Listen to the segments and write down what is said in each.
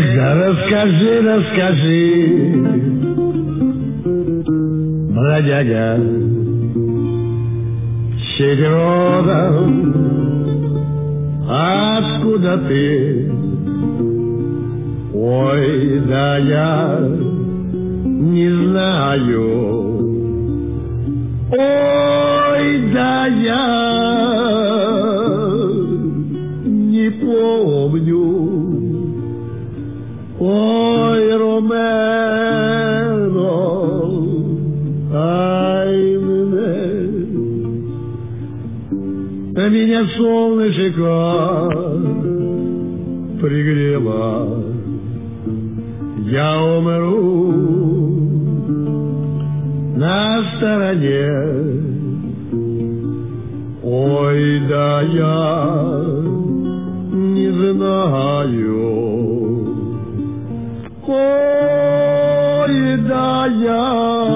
Да расскажи, расскажи, бродяга, чей ты родом, откуда ты? Ой, да я не знаю. Ой, да я не помню. Ой, Ромеро, ай, меня солнышко пригрело, я умру на стороне. Ой, да я не знаю. Ой, да я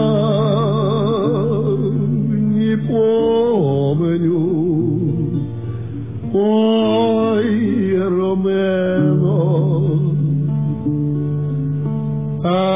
не помню. Ой, Ромеро,